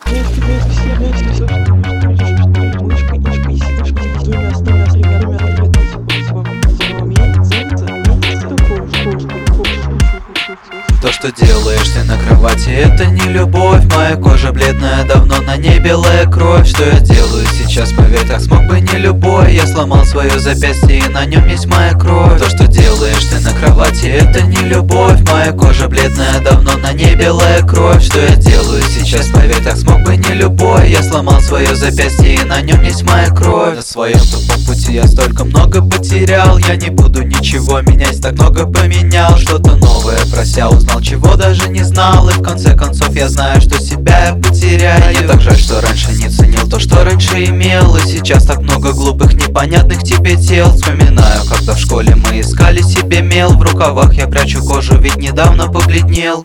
То, что делаешь ты на кровати, это не любовь. Моя кожа бледная, давно на ней белая кровь. Что я делаю сейчас, поверь, так смог бы не любой. Я сломал свое запястье, и на нем есть моя кровь. То, что делаешь ты на кровати, это не любовь. Моя кожа бледная, давно на ней белая кровь. Что я делаю сейчас, поверь, так смог бы не любой. Я сломал свое запястье, и на нем есть моя кровь. На своем тупом пути я столько много потерял. Я не буду ничего менять, так много поменял. Что-то новое про себя узнал, чего даже не знал. И в конце концов я знаю, что себя я потеряю. Мне так жаль, что раньше не ценил то, что раньше имел. И сейчас так много глупых, непонятных тебе тел. Вспоминаю, когда в школе мы искали себе мел. В рукавах я прячу кожу, ведь недавно побледнел.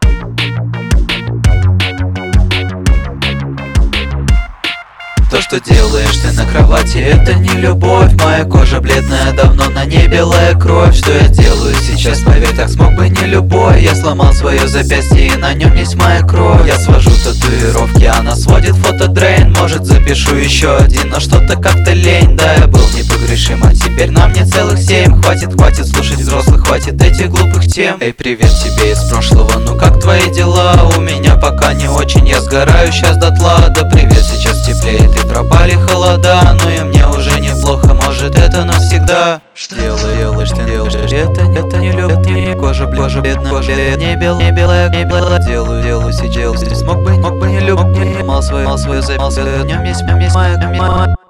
То, что делаешь ты на кровати, это не любовь. Моя кожа бледная, давно на ней белая кровь. Что я делаю сейчас, поверь, так смог бы не любой. Я сломал свое запястье, и на нем есть моя кровь. Я свожу татуировки, она сводит фотодрейн. Может, запишу еще один, но что-то как-то лень. Да, я был непогрешим, а теперь на мне целых 7. Хватит слушать взрослых, хватит этих глупых тем. Эй, привет тебе из прошлого, ну как твои дела? У меня пока не очень, я сгораю сейчас дотла. Да привет, сейчас теплеет и пропали холода. Но и мне уже неплохо, может это навсегда. Что делаешь, ты делаешь, это не любовь. Кожа бледная, кожа не белая. Делаю сейчас, мог бы не любовь. Мал свое, в нем есть моя